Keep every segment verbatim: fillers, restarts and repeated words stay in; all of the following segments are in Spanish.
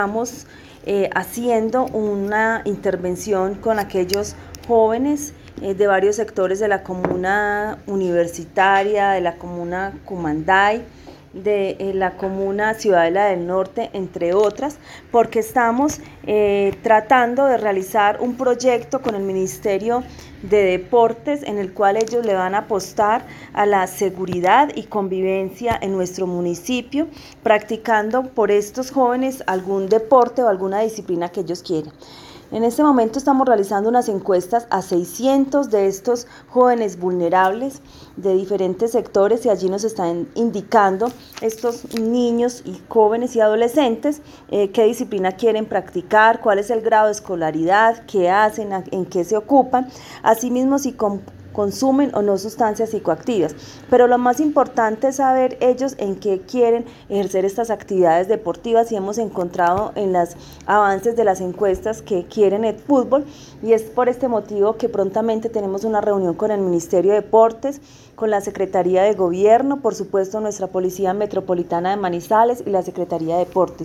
Estamos eh, haciendo una intervención con aquellos jóvenes eh, de varios sectores de la comuna universitaria, de la comuna Cumanday, de eh, la comuna Ciudadela del Norte, entre otras, porque estamos eh, tratando de realizar un proyecto con el Ministerio de Deportes en el cual ellos le van a apostar a la seguridad y convivencia en nuestro municipio, practicando por estos jóvenes algún deporte o alguna disciplina que ellos quieren. En este momento estamos realizando unas encuestas a seiscientos de estos jóvenes vulnerables de diferentes sectores y allí nos están indicando estos niños y jóvenes y adolescentes eh, qué disciplina quieren practicar, cuál es el grado de escolaridad, qué hacen, en qué se ocupan, asimismo si con consumen o no sustancias psicoactivas, pero lo más importante es saber ellos en qué quieren ejercer estas actividades deportivas y hemos encontrado en los avances de las encuestas que quieren el fútbol y es por este motivo que prontamente tenemos una reunión con el Ministerio de Deportes, con la Secretaría de Gobierno, por supuesto nuestra Policía Metropolitana de Manizales y la Secretaría de Deportes.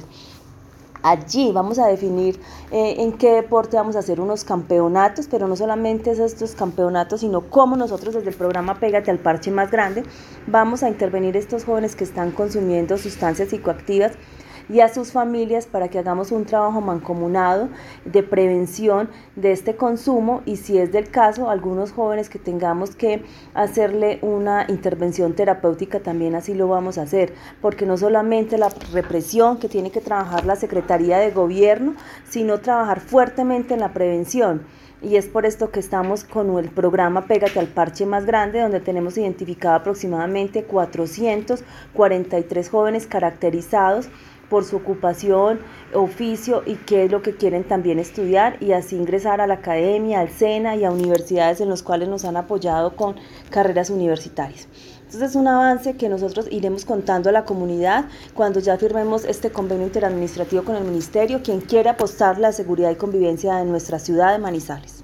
Allí vamos a definir eh, en qué deporte vamos a hacer unos campeonatos, pero no solamente es estos campeonatos, sino cómo nosotros desde el programa Pégate al Parche Más Grande vamos a intervenir estos jóvenes que están consumiendo sustancias psicoactivas y a sus familias para que hagamos un trabajo mancomunado de prevención de este consumo y si es del caso, algunos jóvenes que tengamos que hacerle una intervención terapéutica también así lo vamos a hacer, porque no solamente la represión que tiene que trabajar la Secretaría de Gobierno, sino trabajar fuertemente en la prevención. Y es por esto que estamos con el programa Pégate al Parche Más Grande, donde tenemos identificado aproximadamente cuatrocientos cuarenta y tres jóvenes caracterizados por su ocupación, oficio y qué es lo que quieren también estudiar y así ingresar a la academia, al SENA y a universidades en los cuales nos han apoyado con carreras universitarias. Entonces es un avance que nosotros iremos contando a la comunidad cuando ya firmemos este convenio interadministrativo con el Ministerio, quien quiera apostar la seguridad y convivencia de nuestra ciudad de Manizales.